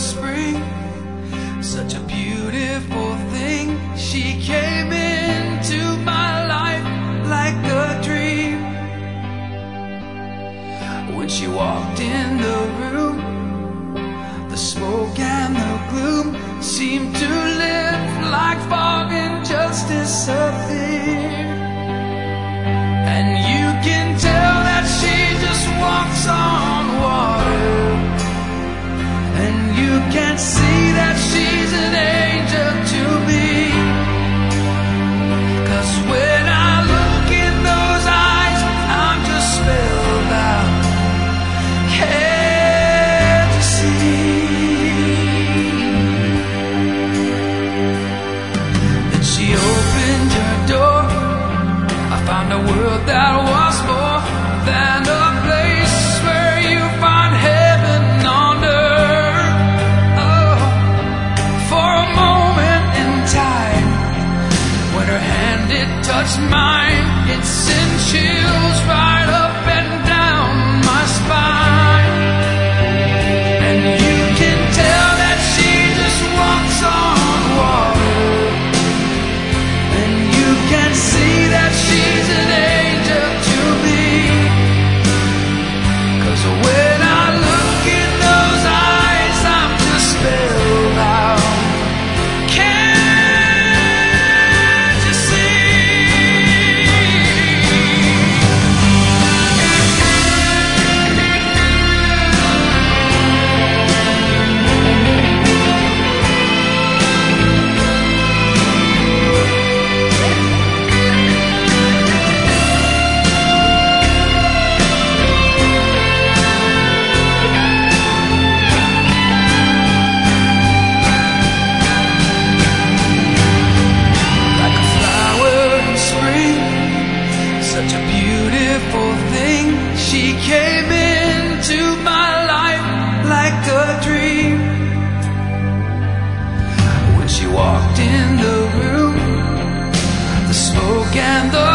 spring, such a beautiful thing. She came into my life like a dream. When she walked in the room, the smoke and the gloom seemed to lift like fog and just disappear. And you can tell that she just walks on water, and you can see that she's an angel to me. 'Cause when I look in those eyes, I'm just spellbound. Can't you see? Then she opened her door. I found a world that was more than a place where you find heaven on earth. Oh, for a moment in time, when her hand it touched mine, it sent chills right up and down my spine. And you can tell that she just walks on water, and you can see that she's an angel to me. 'Cause when I look in those eyes, I'm just spellbound. Can't you see? Like a flower in spring, such a beautiful thing. She came into my life like a dream. When she walked in the room, the smoke and the